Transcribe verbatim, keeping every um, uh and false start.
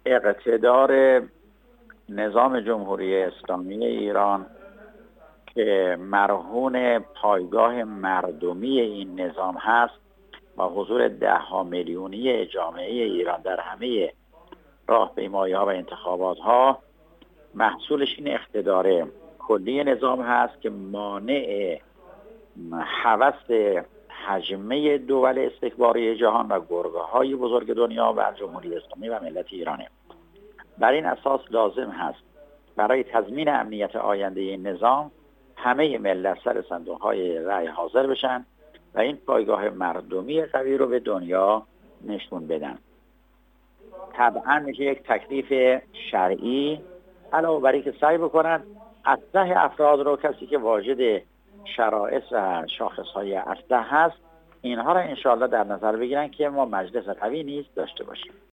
اقتدار نظام جمهوری اسلامی ایران که مرهون پایگاه مردمی این نظام هست با حضور ده ها میلیونی جامعه ایران در همه راهپیمایی‌ها و انتخابات‌ها، محصولش این اقتدار کلی نظام هست که مانع هوس حجمه دول استکباری جهان و گرگه‌های بزرگ دنیا و جمهوری اسلامی و ملت ایرانه. بر این اساس لازم هست برای تضمین امنیت آینده این نظام همه ملت سر صندوق‌های رأی حاضر بشن و این پایگاه مردمی قوی رو به دنیا نشون بدن. طبعا میشه یک تکلیف شرعی، علاوه بر اینکه سعی بکنن اصلح افراد رو، کسی که واجد شرائط و شاخصهای اصلح هست، اینها را انشاءالله در نظر بگیرن که ما مجلس قوی نیز داشته باشیم.